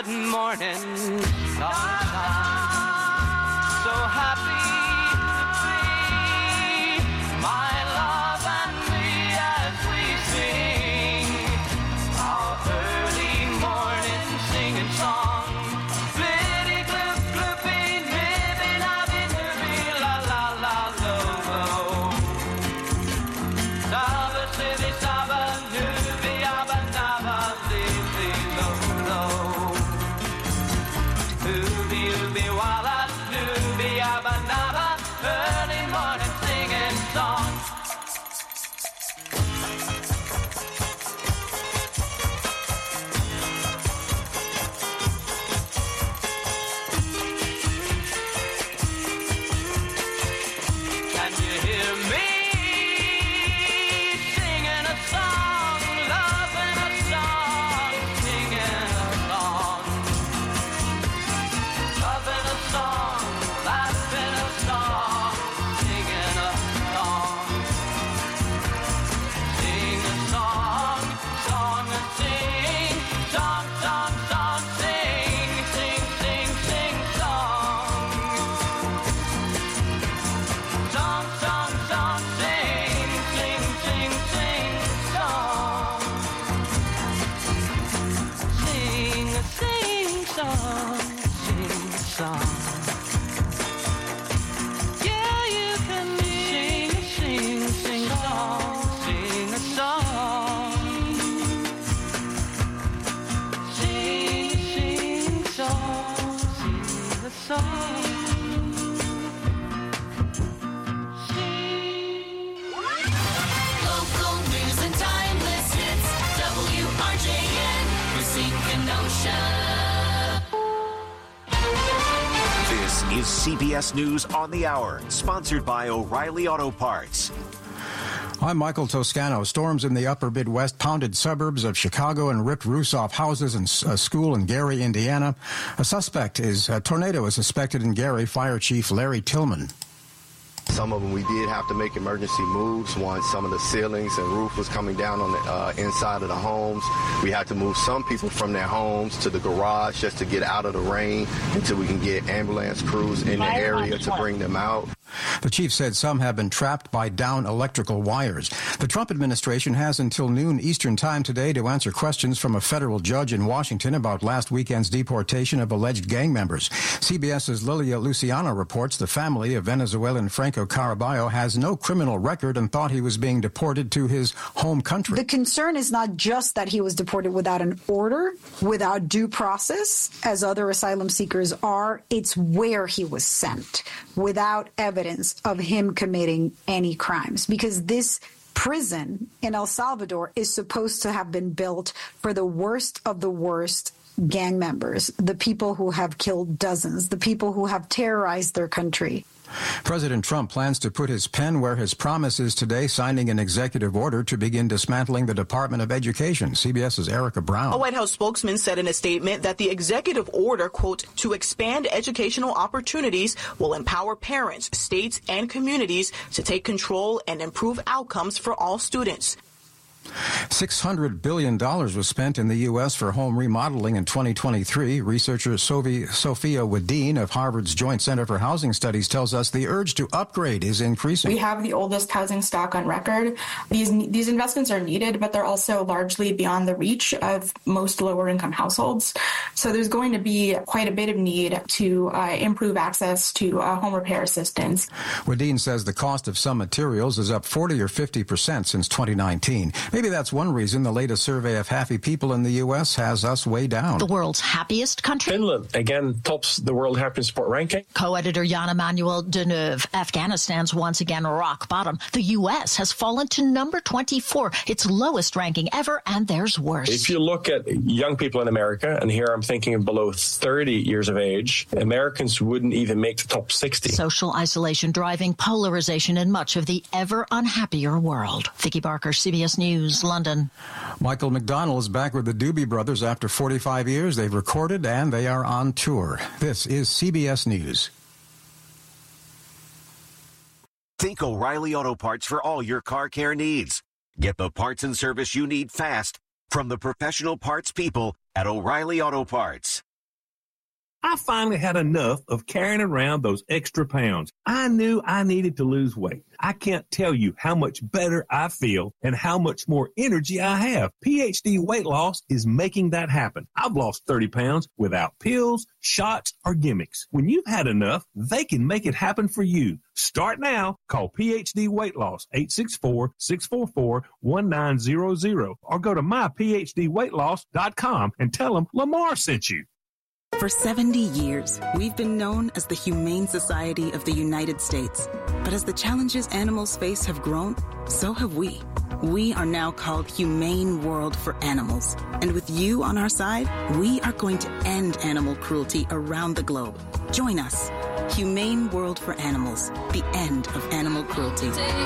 good morning sunshine. So happy to be my love and me as we sing our early morning singing song. Flitty gloop gloopy, nibby nabby nibby la la la lo lo. Saba sibby saba nubby abba nabba libby lo lo. Ooby ooby walla nubby abba nabba, early morning singing song. Can you hear me singing a song, loving a song, singing a song, loving a song, laughing a song, singing a song, sing a song, song and sing, song, song, song, sing, sing, sing, sing, song. Song, song, song, sing, sing, sing, sing, song. Sing a sing song, sing a song. Yeah, you can sing song, sing a song. Sing song, sing a song. Local news and timeless hits. WRJN, Racine Kenosha. This is CBS News on the Hour, sponsored by O'Reilly Auto Parts. I'm Michael Toscano. Storms in the upper Midwest pounded suburbs of Chicago and ripped roofs off houses and a school in Gary, Indiana. A tornado is suspected in Gary, Fire Chief Larry Tillman. Some of them we did have to make emergency moves once some of the ceilings and roof was coming down on the inside of the homes. We had to move some people from their homes to the garage just to get out of the rain until we can get ambulance crews in the area to bring them out. The chief said some have been trapped by down electrical wires. The Trump administration has until noon Eastern Time today to answer questions from a federal judge in Washington about last weekend's deportation of alleged gang members. CBS's Lilia Luciano reports the family of Venezuelan Franco Caraballo has no criminal record and thought he was being deported to his home country. The concern is not just that he was deported without an order, without due process, as other asylum seekers are. It's where he was sent without evidence of him committing any crimes, because this prison in El Salvador is supposed to have been built for the worst of the worst gang members, the people who have killed dozens, the people who have terrorized their country. President Trump plans to put his pen where his promise is today, signing an executive order to begin dismantling the Department of Education. CBS's Erica Brown. A White House spokesman said in a statement that the executive order, quote, to expand educational opportunities will empower parents, states, and communities to take control and improve outcomes for all students. $600 billion was spent in the U.S. for home remodeling in 2023. Researcher Sophia Wadeen of Harvard's Joint Center for Housing Studies tells us the urge to upgrade is increasing. We have the oldest housing stock on record. These investments are needed, but they're also largely beyond the reach of most lower-income households. So there's going to be quite a bit of need to improve access to home repair assistance. Wadeen says the cost of some materials is up 40 or 50% since 2019. Maybe that's one reason the latest survey of happy people in the U.S. has us way down. The world's happiest country? Finland, again, tops the World Happiness Report ranking. Co-editor Jan-Emmanuel Deneuve. Afghanistan's once again rock bottom. The U.S. has fallen to number 24, its lowest ranking ever, and there's worse. If you look at young people in America, and here I'm thinking of below 30 years of age, Americans wouldn't even make the top 60. Social isolation driving polarization in much of the ever unhappier world. Vicki Barker, CBS News, London. Michael McDonald is back with the Doobie Brothers after 45 years. They've recorded and they are on tour. This is CBS News. Think O'Reilly Auto Parts for all your car care needs. Get the parts and service you need fast from the professional parts people at O'Reilly Auto Parts. I finally had enough of carrying around those extra pounds. I knew I needed to lose weight. I can't tell you how much better I feel and how much more energy I have. PhD Weight Loss is making that happen. I've lost 30 pounds without pills, shots, or gimmicks. When you've had enough, they can make it happen for you. Start now. Call PhD Weight Loss 864-644-1900 or go to myphdweightloss.com and tell them Lamar sent you. For 70 years, we've been known as the Humane Society of the United States. But as the challenges animals face have grown, so have we. We are now called Humane World for Animals. And with you on our side, we are going to end animal cruelty around the globe. Join us. Humane World for Animals. The end of animal cruelty.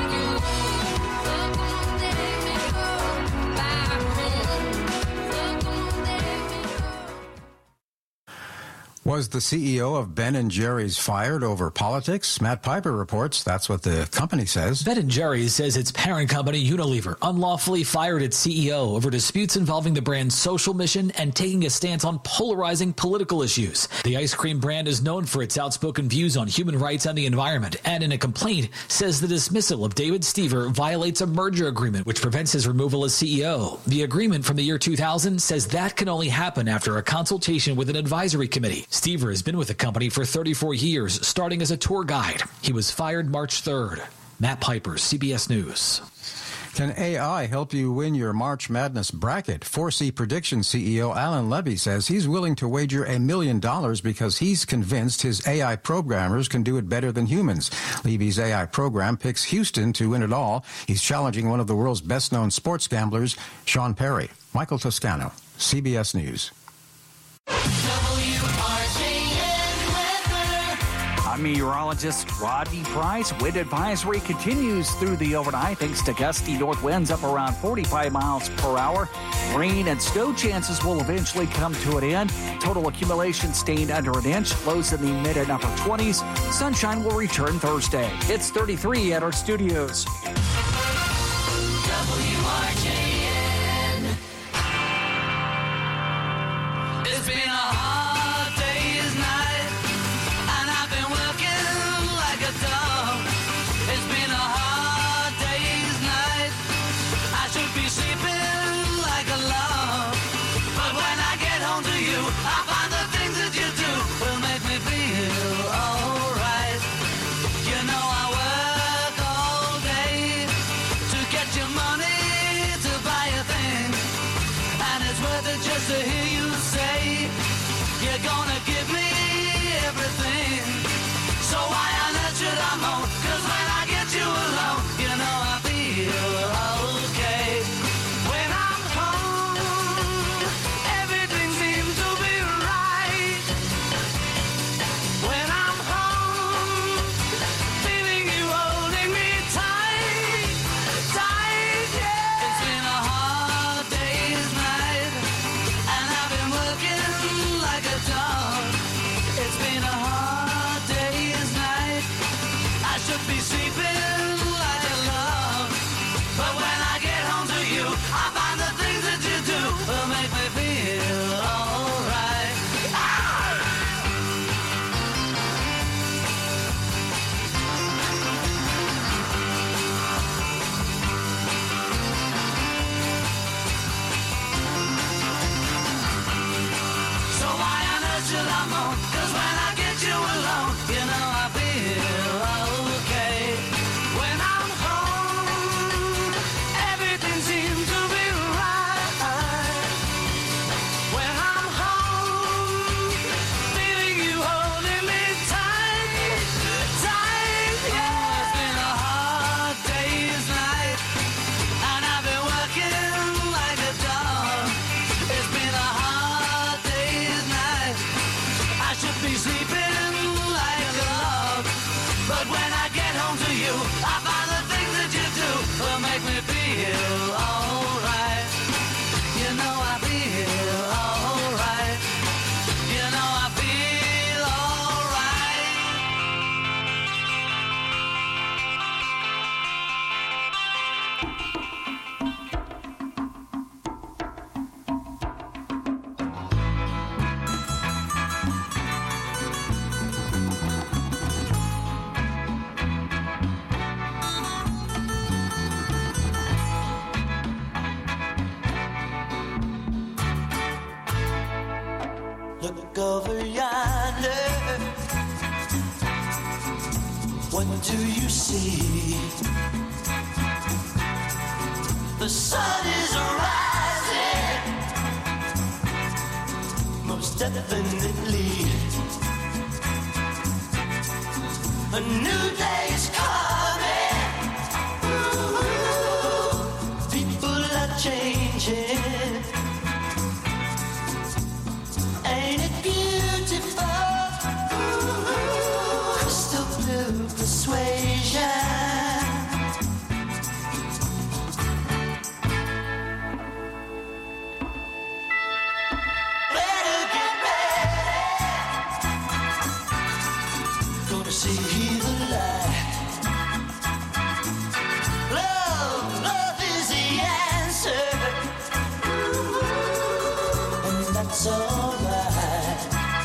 Was the CEO of Ben & Jerry's fired over politics? Matt Piper reports that's what the company says. Ben & Jerry's says its parent company, Unilever, unlawfully fired its CEO over disputes involving the brand's social mission and taking a stance on polarizing political issues. The ice cream brand is known for its outspoken views on human rights and the environment, and in a complaint says the dismissal of David Stever violates a merger agreement which prevents his removal as CEO. The agreement from the year 2000 says that can only happen after a consultation with an advisory committee. Stever has been with the company for 34 years, starting as a tour guide. He was fired March 3rd. Matt Piper, CBS News. Can AI help you win your March Madness bracket? 4C Prediction CEO Alan Levy says he's willing to wager $1 million because he's convinced his AI programmers can do it better than humans. Levy's AI program picks Houston to win it all. He's challenging one of the world's best-known sports gamblers, Sean Perry. Michael Toscano, CBS News. I'm meteorologist Rodney Price. Wind advisory continues through the overnight thanks to gusty north winds up around 45 miles per hour. Rain and snow chances will eventually come to an end. Total accumulation staying under an inch. Lows in the mid and upper 20s. Sunshine will return Thursday. It's 33 at our studios. WRJN. It's been a hard day's night, and I've been working like a dog. It's been a hard day's night. I should be sleeping like a log. But when I get home to you, I find the things that you do will make me feel alright. You know I work all day to get your money to buy a thing, and it's worth it just to hear you say you're gonna give me everything. So why on earth should I moan? 'Cause when I get you alone, you know I feel okay. When I'm home, everything seems to be right. When I'm home, feeling you holding me tight, tight, yeah. It's been a hard day's night, and I've been working like a dog. It's been a hard day's night. I should be sleeping like a log. But when I get home to you, I find the things that you do will make me feel alright. So why on earth should I moan? 'Cause when I get you alone, you know I feel okay. When I'm home, everything seems to be right. When I'm home, feeling you holding me tight, tight, yeah. It's been a hard day's night, and I've been working like a dog. It's been a hard day's night. I should be sleeping like a log. Look over yonder. What do you see? The sun is rising, most definitely. A new day is coming. Ooh, people are changing. Ain't it beautiful? Ooh, crystal blue persuasion. Better get ready. Gonna see the light. Love is the answer. And that's alright.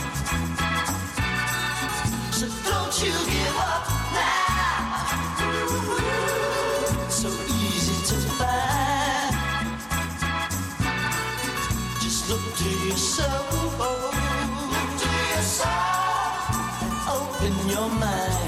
So don't you give up now. So easy to find. Just look to your soul. Look to your soul and open your mind.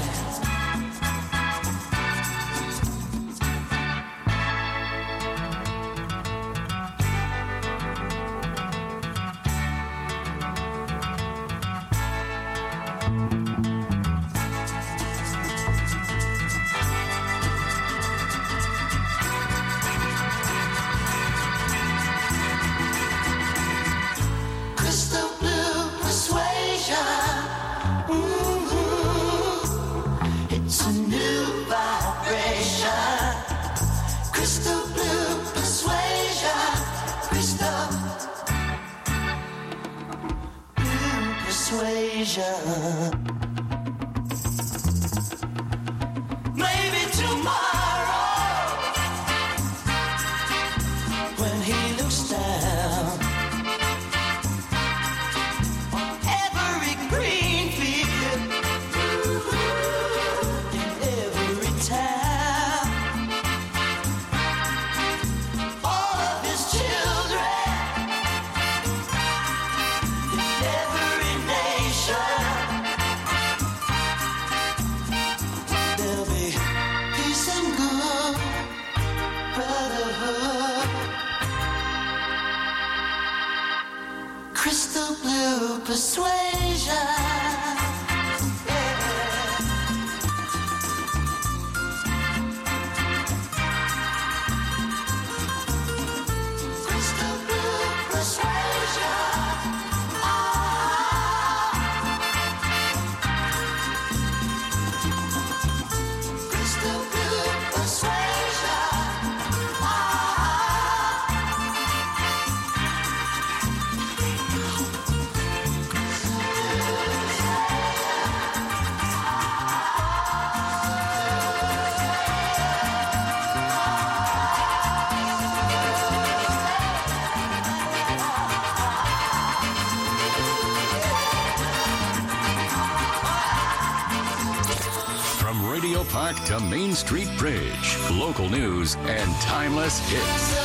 Crystal blue persuasion. It's a new vibration. Crystal blue persuasion. Crystal blue persuasion. Maybe tomorrow, when he looks down on every green field, in every town, all of his children, in every nation, there'll be peace and good brotherhood. Crystal blue persuasion. Crystal blue persuasion. Crystal blue persuasion. From Radio Park to Main Street Bridge, local news and timeless hits.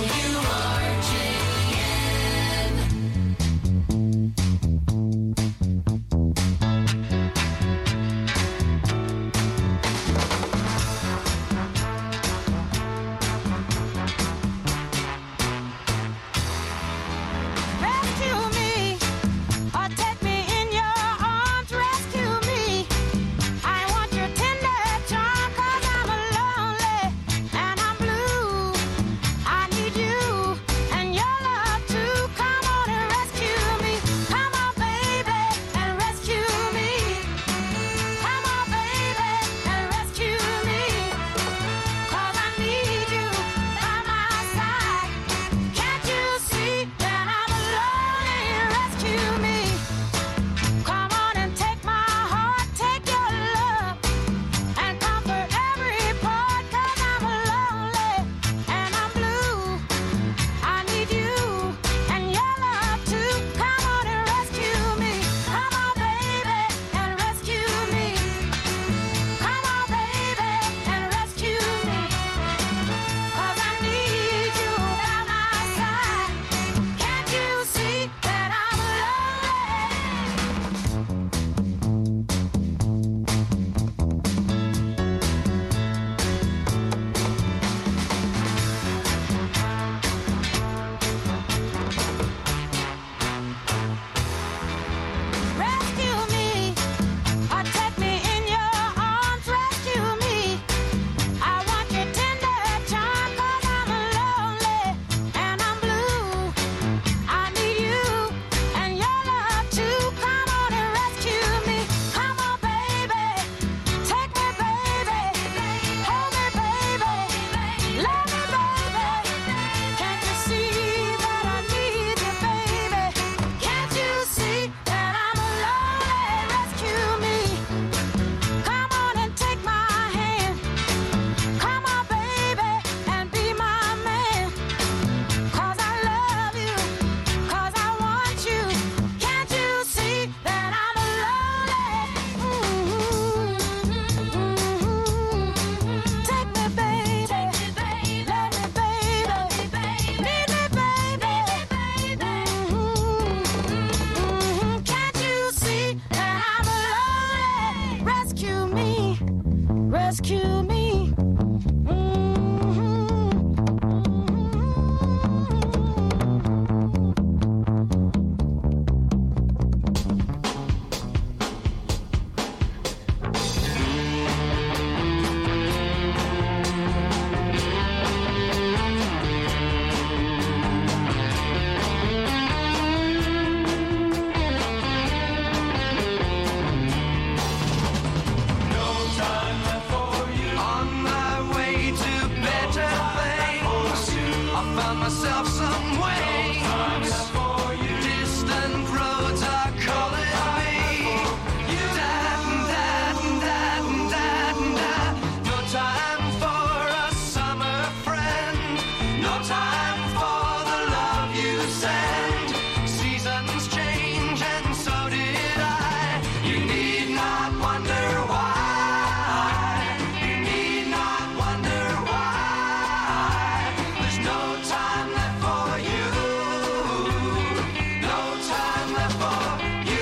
Rescue me, or take me in your arms. Rescue me. I want your tender charm, 'cause I'm lonely and I'm blue. I need you I found myself some wings. Distant roads are calling me. Dad, dad, dad, dad, dad. No time for a summer friend. No time for the love you send. Seasons change and so did I. You need not wonder why. You need not wonder why. There's no time left for you. No time left for you.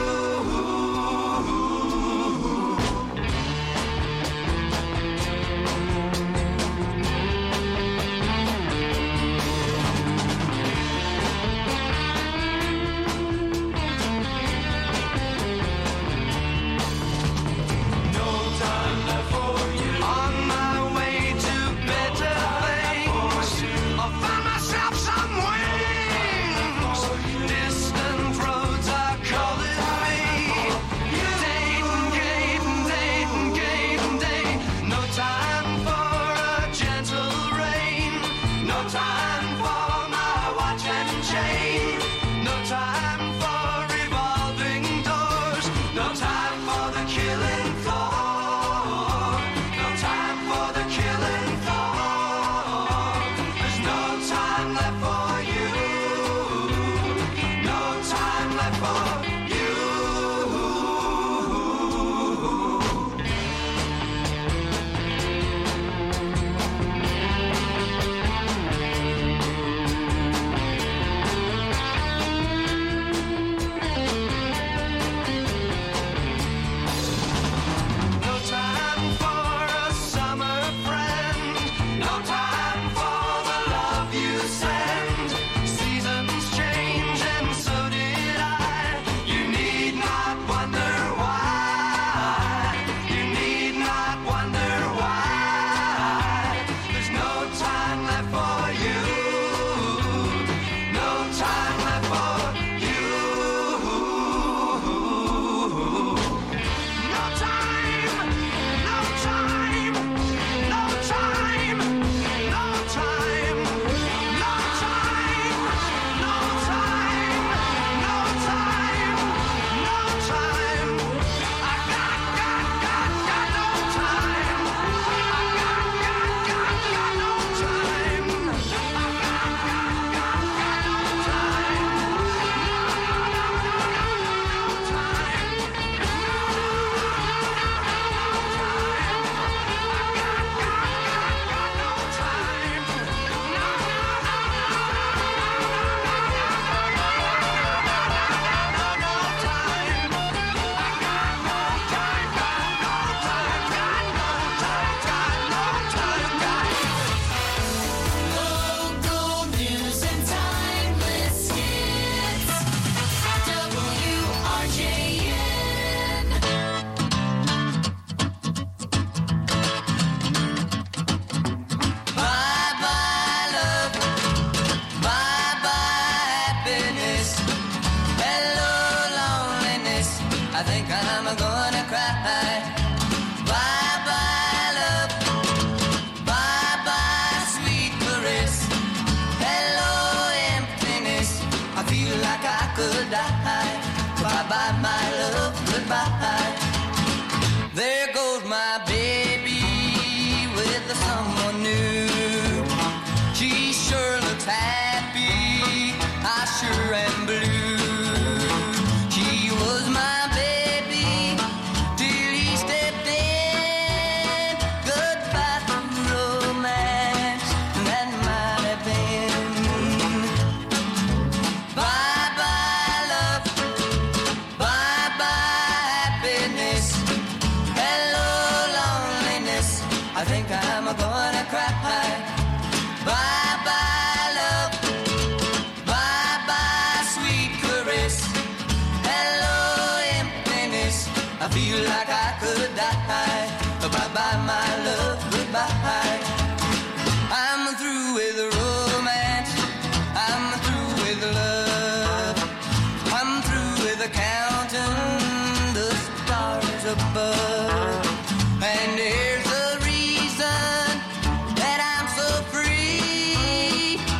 No time left for you. On my way to better things, I found myself some wings. Distant roads are calling me. Dayton, Dayton, Dayton, Dayton, Dayton. No time for a gentle rain. No time for my watch and chain. No time for revolving doors. No time for the killing floor. No time for the killing floor. There's no time left for you. No time left for you. No time for a summer friend. No time for the love you send. Seasons change and so did I. You need not wonder why. You need not wonder why. There's no time left for you. No time left for you. No time, no time, no time, no time, no time, no time, no time, no time. I got no time. I got no time. Local news and timeless hits. WRJN. Bye-bye love, bye-bye happiness, hello loneliness, I think I'm gonna cry. Bye-bye love, bye-bye sweet caress, hello emptiness, I feel like I could die. Bye-bye my love, goodbye. There goes my baby with someone new. She sure looks happy, I sure am blue. She was my baby till he stepped in. Goodbye to romance, that might have been. Bye-bye love, bye-bye happiness, hello loneliness, I think I'm gonna cry. Bye-bye love, bye-bye sweet caress, hello emptiness, I feel like I could die. Bye-bye my love, goodbye. I'm through with romance, I'm through with love, I'm through with counting the stars above. And here's the reason that I'm so free.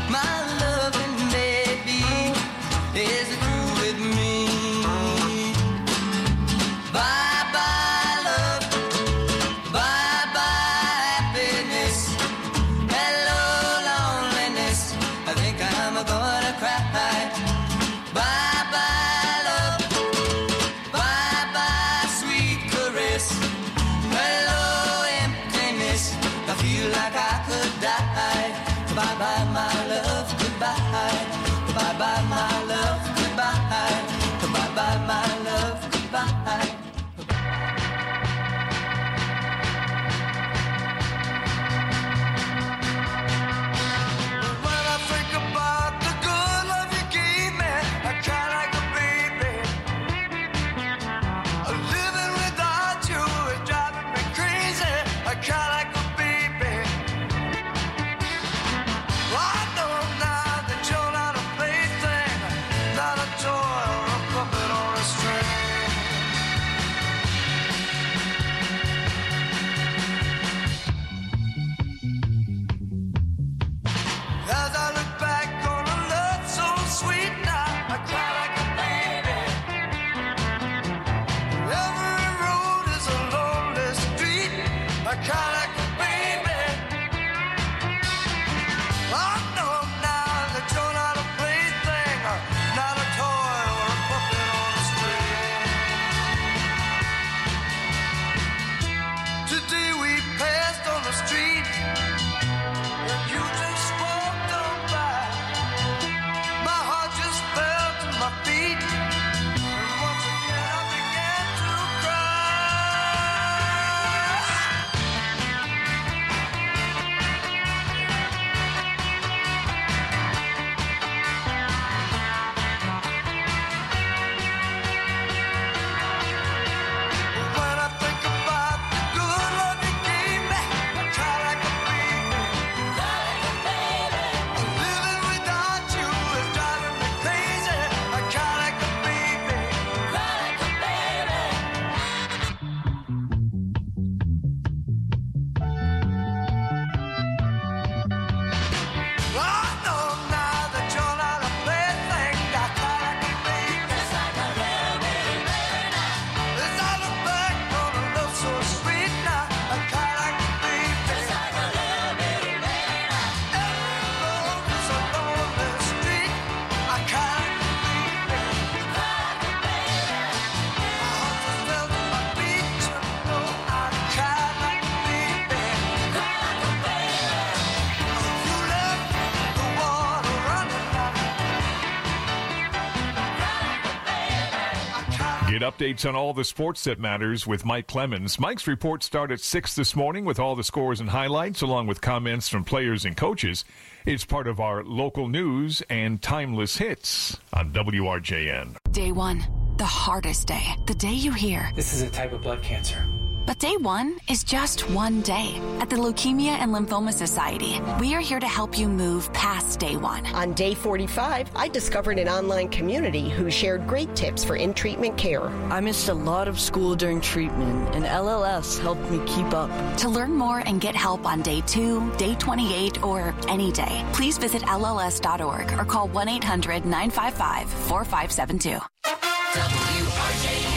Get updates on all the sports that matters with Mike Clemens. Mike's reports start at 6 this morning with all the scores and highlights, along with comments from players and coaches. It's part of our local news and timeless hits on WRJN. Day one, the hardest day. The day you hear, "This is a type of blood cancer." But day one is just one day. At the Leukemia and Lymphoma Society, we are here to help you move past day one. On day 45, I discovered an online community who shared great tips for in-treatment care. I missed a lot of school during treatment, and LLS helped me keep up. To learn more and get help on day 2, day 28, or any day, please visit LLS.org or call 1-800-955-4572. WRJN.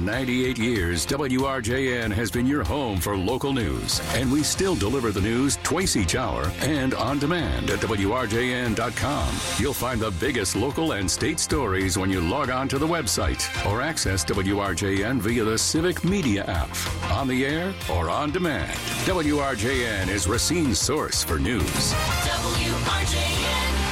98 years, WRJN has been your home for local news, and we still deliver the news twice each hour and on demand at WRJN.com. You'll find the biggest local and state stories when you log on to the website or access WRJN via the Civic Media app, on the air or on demand. WRJN is Racine's source for news. WRJN.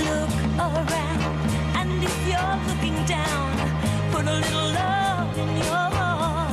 look around, and if you're looking down, put a little love in your heart.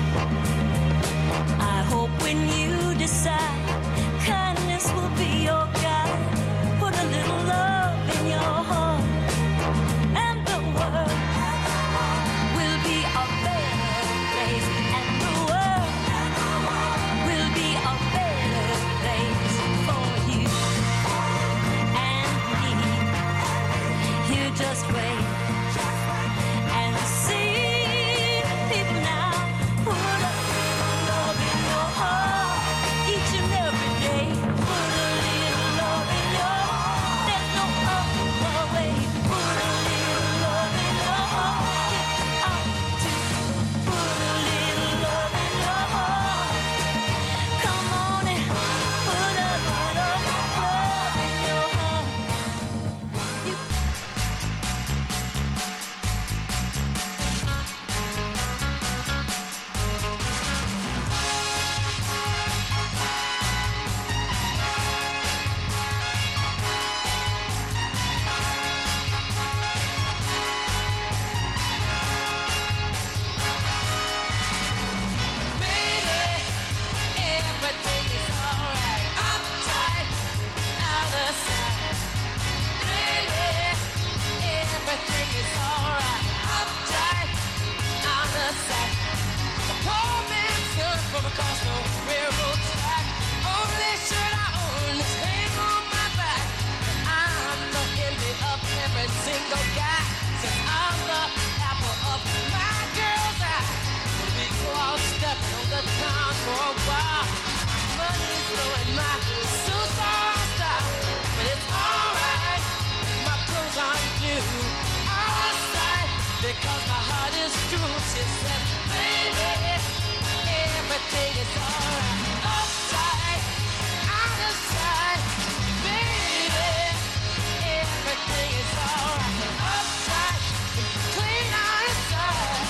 I hope when you decide, kindness will be your guide. Put a little love in your heart, and the world will be a better place, and the world will be a better place for you and me. You just wait and see people now. Put a little love in your heart each and every day. Put a little love in your heart. There's no other way. Put a little love in your heart. Get out to put a little love in your heart. Come on and put a little love in your heart. Everything is alright. Uptight, out of sight. Baby, everything is alright. Uptight, out of sight. The poor man's son from across the railroad track. Only shirt I own is hang on my back. I'm the envy of every single guy. Since I'm the apple of my girl's eye. We go out stepping on the town for a while. Money's blowing my suits all style. But it's alright, my clothes aren't new. Outside, because my heart is true. She said, baby, everything is alright. Upside, out of sight. Baby, everything is alright. Upside, clean out inside.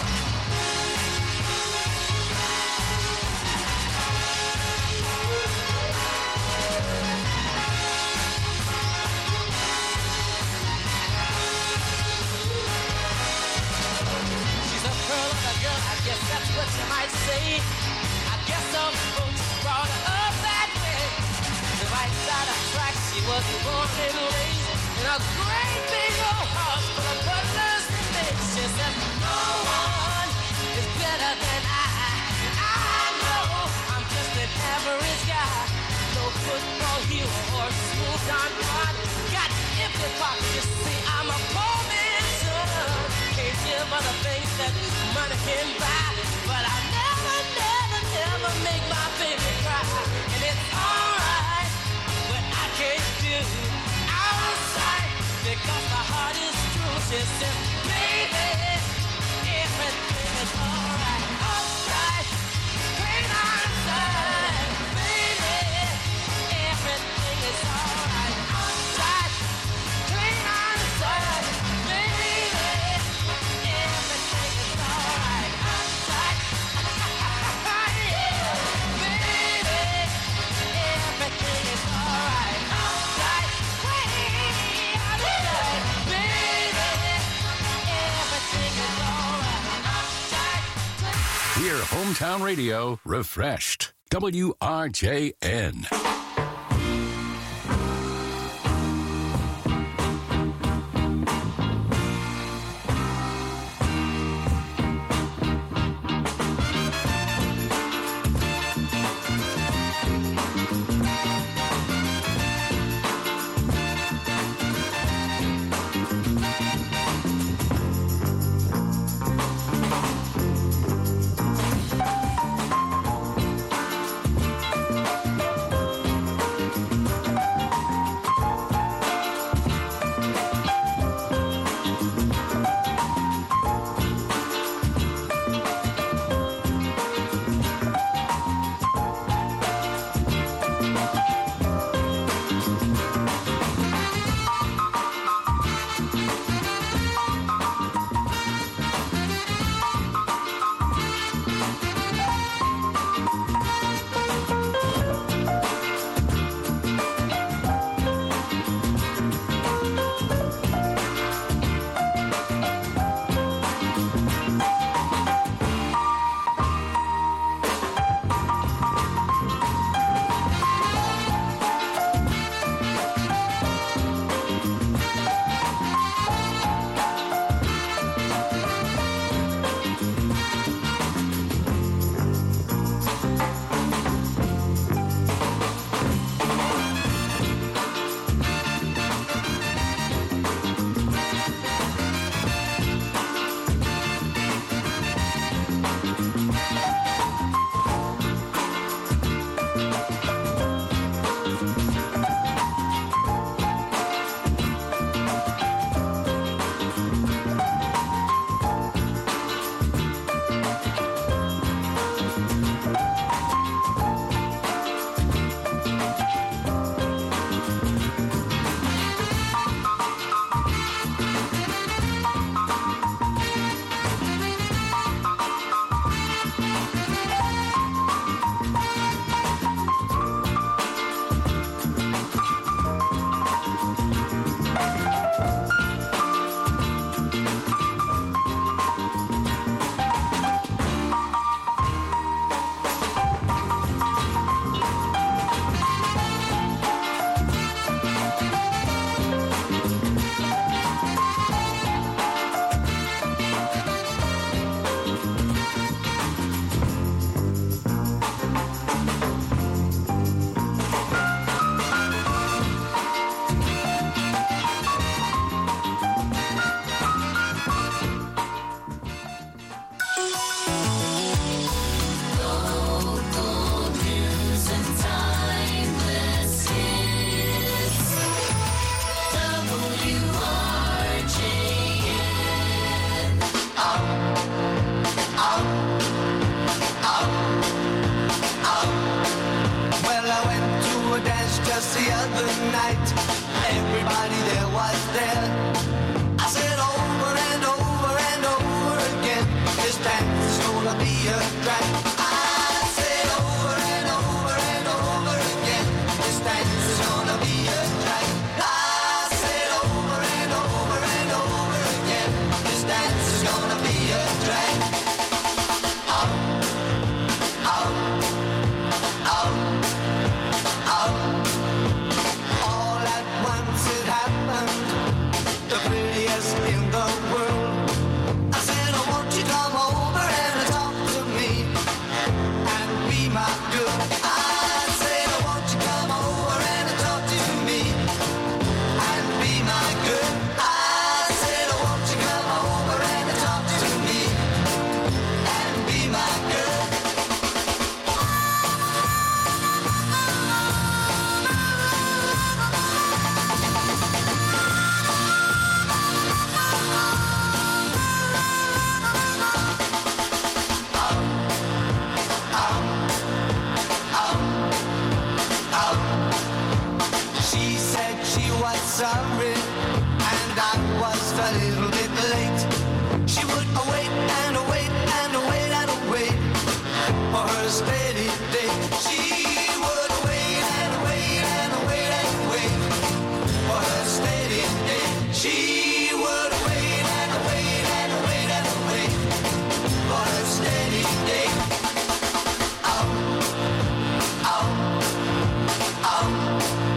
She's a pearl of a girl, I guess that's what you might say. I guess some folks brought her up that way. The right side of track, she was born and raised in a great big old house full of butlers and maids. She says, no one is better than I. And I know I'm just an average guy. No football hero or school Don Juan. Got empty pockets, you see, I'm a poor man's son. Can't give other things that money can buy. But I never make my baby cry. And it's alright, but I can't do outside because my heart is true. She says, baby, everything is alright. Outside, clean outside. Baby, everything is alright. Outside, clean outside. Baby, everything is alright. Outside, yeah. Baby, everything is alright. Outside, way outside. Baby, everything is alright. Outside. Hear Hometown Radio refreshed. WRJN. night. Everybody there was there. I said over and over and over again, this dance is gonna be a drag. I said over and over and over again, this dance is gonna be a drag. I said over and over and over again, this dance is gonna be a drag. Out, out, out, out. All at once it happened, the prettiest in the world. I said, oh, won't you come over and talk to me and be my girl? I said, oh, won't you come over and talk to me and be my girl? I said, oh, won't you come over and talk to me and be my girl? She said she was sorry, and I was a little bit late. She would wait and wait and wait and wait for her steady day. She would wait and wait and wait and wait for her steady day. She would wait and wait and wait and wait for her steady day. Out, out, out.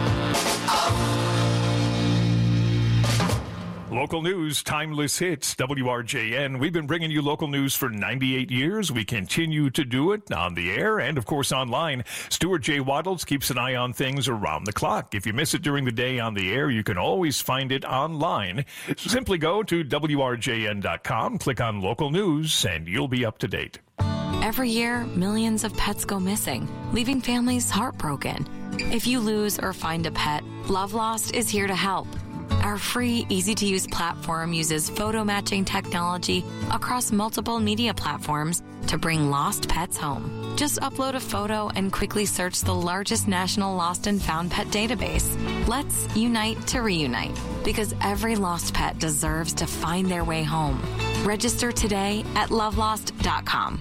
Local news, timeless hits, WRJN. We've been bringing you local news for 98 years. We continue to do it on the air and, of course, online. Stuart J. Waddles keeps an eye on things around the clock. If you miss it during the day on the air, you can always find it online. Simply go to WRJN.com, click on local news, and you'll be up to date. Every year, millions of pets go missing, leaving families heartbroken. If you lose or find a pet, Love Lost is here to help. Our free, easy-to-use platform uses photo matching technology across multiple media platforms to bring lost pets home. Just upload a photo and quickly search the largest national lost and found pet database. Let's unite to reunite, because every lost pet deserves to find their way home. Register today at lovelost.com.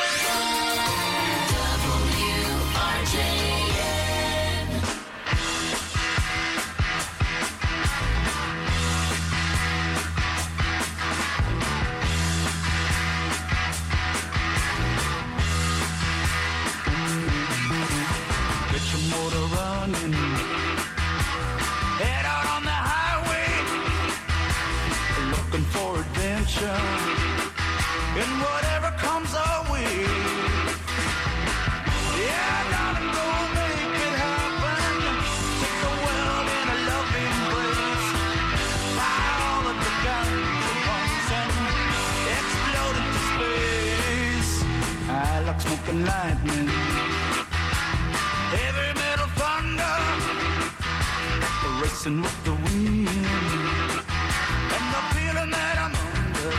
Motor running, head out on the highway, looking for adventure, and whatever comes our way. Yeah, darling, go make it happen. Take the world in a loving embrace. Fire all of the guns at once and explode into space. I like smoking lightning. Heavy metal thunder, racing with the wind, and the feeling that I'm under.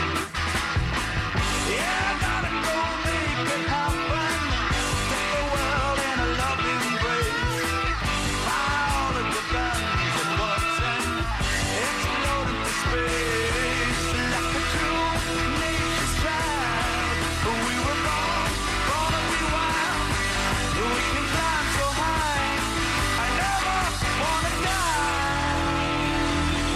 Yeah, gotta go make it happen. Take the world in a loving embrace. Fire all of the guns at once and explode into space. Like a true nature's child, we were born to be wild. We can climb so high, I never wanna die.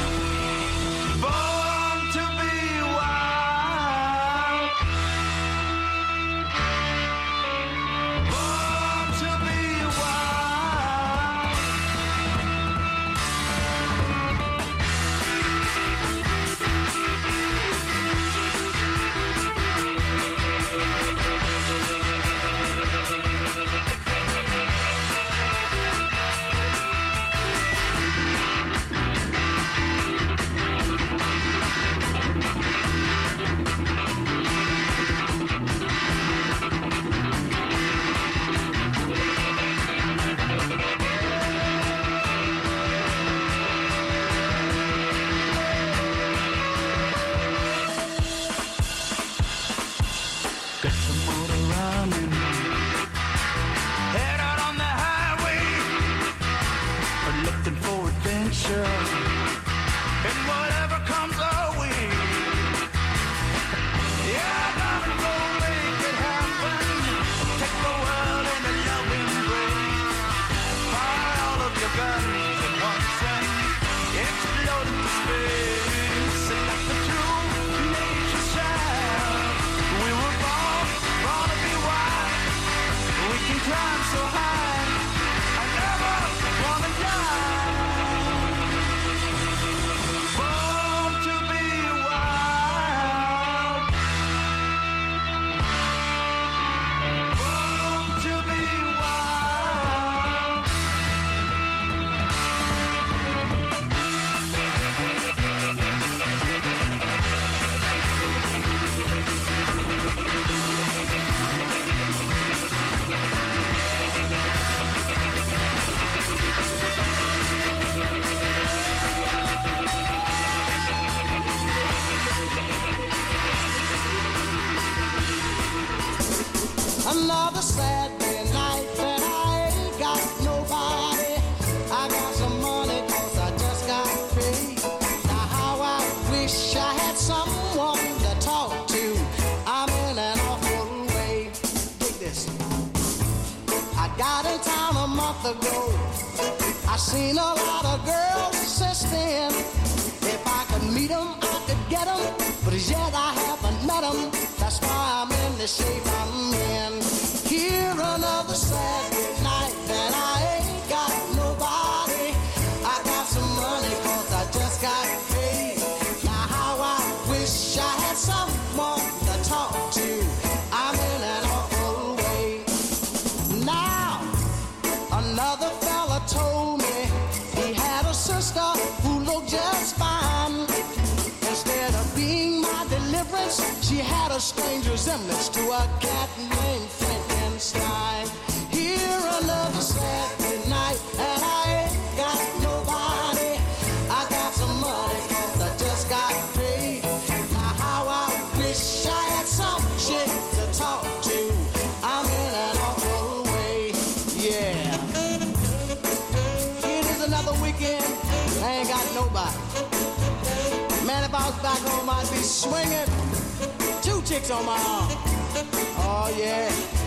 Another Saturday night that I ain't got nobody. I got some money 'cause I just got paid. Now how I wish I had someone to talk to. I'm in an awful way. Dig this. I got in town a month ago. I seen a lot of girls since then. If I could meet them, I could get them. But as yet I haven't met them. That's why I'm in the shape I'm in. Here another Saturday night and I ain't got nobody. I got some money 'cause I just got paid. Now how I wish I had someone to talk to. I'm in an awful way. Now another fella told me he had a sister who looked just fine. Instead of being my deliverance, she had a strange resemblance to a cat named Frankenstein. Here another Saturday night and I ain't got nobody. I got some money 'cause I just got paid. Now how I wish I had some shit to talk to. I'm in an awful way, yeah. It is another weekend, I ain't got nobody. Man, if I was back home, I'd be swinging. 2 chicks on my arm. Oh, yeah.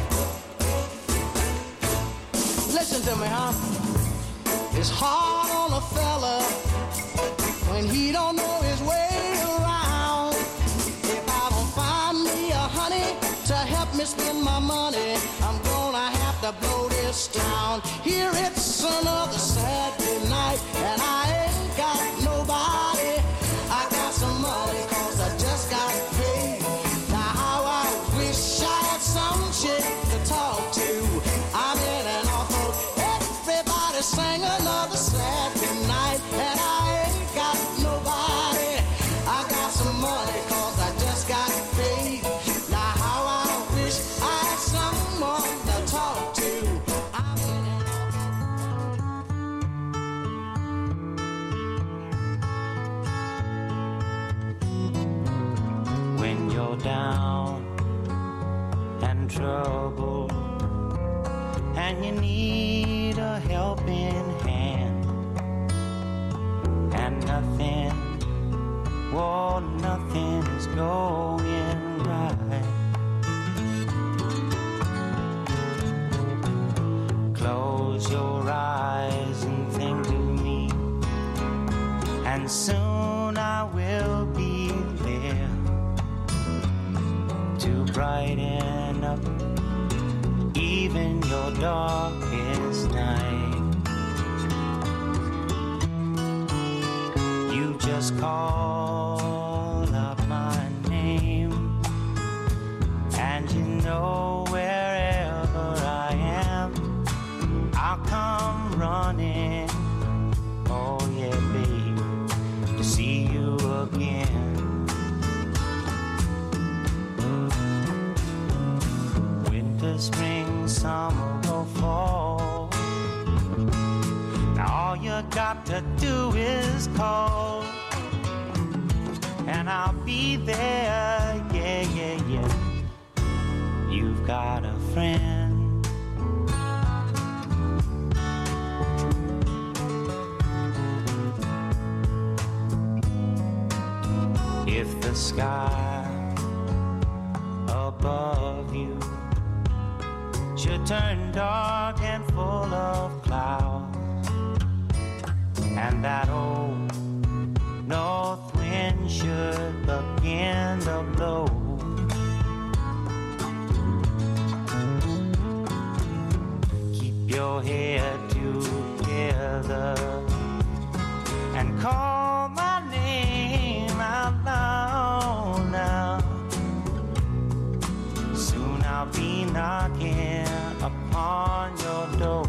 Listen to me, huh? It's hard on a fella when he don't know his way around. If I don't find me a honey to help me spend my money, I'm gonna have to blow this town. Here it's another Saturday night and I ain't got nobody. I got some money 'cause I just got paid. Now how I wish I had some shit to talk to. I'm in an awful. Everybody sang another Saturday night and I ain't got nobody. I got some money 'cause I just got paid. Now how I wish I had someone to talk to. I'm in an when you're down and troubled and you need a helping hand and nothing, well, nothing is going right. Close your eyes and think of me, and soon I will be there to brighten up even your darkest night. You just call up my name, and you know wherever I am, I'll come running. Oh yeah, babe, to see you again. Spring, summer, or fall. Now all you got to do is call, and I'll be there, yeah, yeah, yeah. You've got a friend. If the sky above you should turn dark and full of clouds, and that old north wind should begin to blow, keep your head together and call my name out loud now. Soon I'll be knocking upon your door.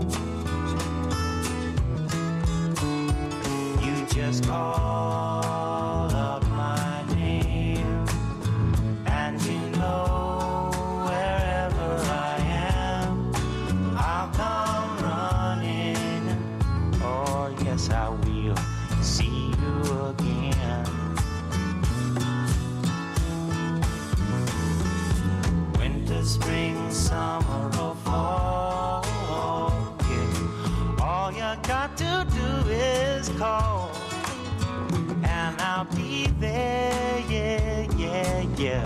You just call up my name, and you know wherever I am, I'll come running. Oh yes, I will see you again. spring, summer, or fall. Yeah. All you got to do is call, and I'll be there. Yeah, yeah, yeah.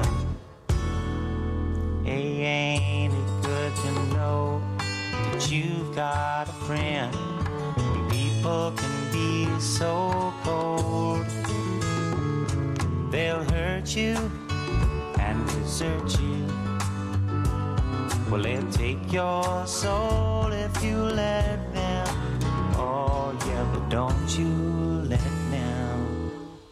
Hey, ain't it good to know that you've got a friend? People can be so cold. They'll hurt you and desert you. Well, they'll take your soul if you let them. Oh, yeah, but don't you let them.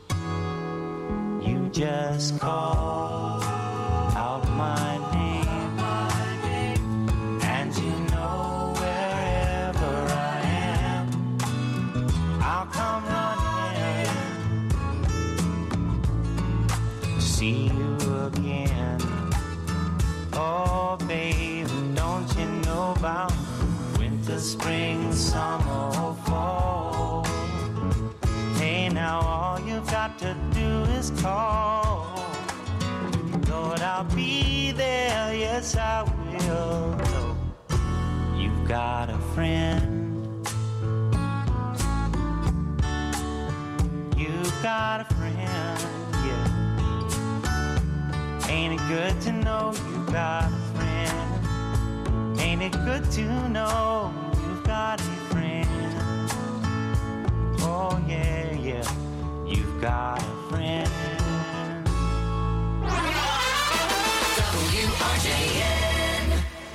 You just call out my name, and you know wherever I am, I'll come running to see you again. Oh, baby, don't you know about winter, spring, summer, or fall? Hey, now all you've got to do is call. Lord, I'll be there, yes, I will. No, you've got a friend. You've got a friend, yeah. Ain't it good to know you've got a friend? Ain't it good to know you've got a friend? Oh, yeah, yeah, you've got a friend. WRJN.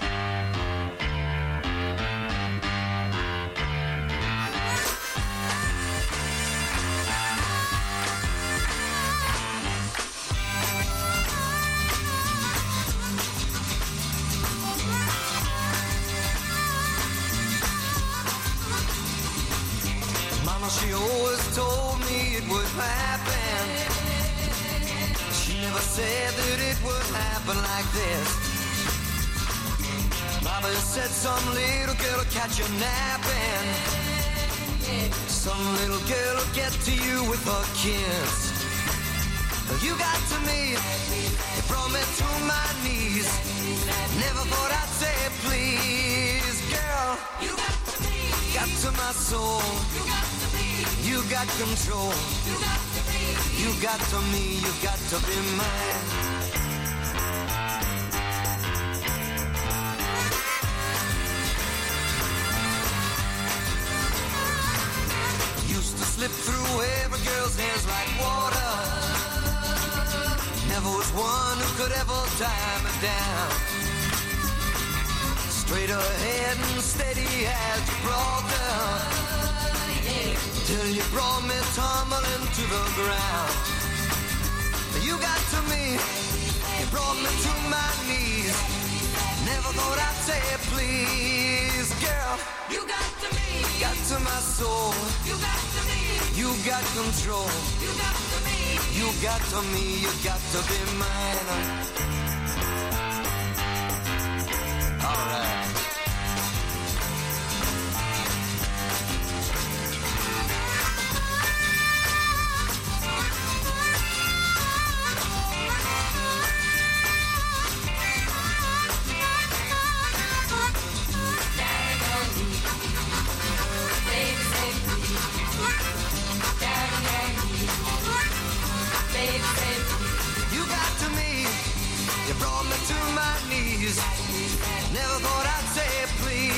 Mama, she always told me it would happen. She never said that it would happen like this. Mama said some little girl will catch you napping. Some little girl will get to you with her kiss. You got to me, you brought me to my knees. Never thought I'd say please, girl. You got to me, got to my soul. You got to me, you got control. You got to me, you got to me, you got to be mine. Used to slip through every girl's hands like water. Never was one who could ever tie me down. Straight ahead and steady as Gibraltar, till you brought me tumbling to the ground. You got to me, you brought me to my knees. Never thought I'd say please, girl. You got to me, got to my soul. You got to me, you got control. You got to me, you got to me, you got to be mine. All right. You got to me, you brought me to my knees.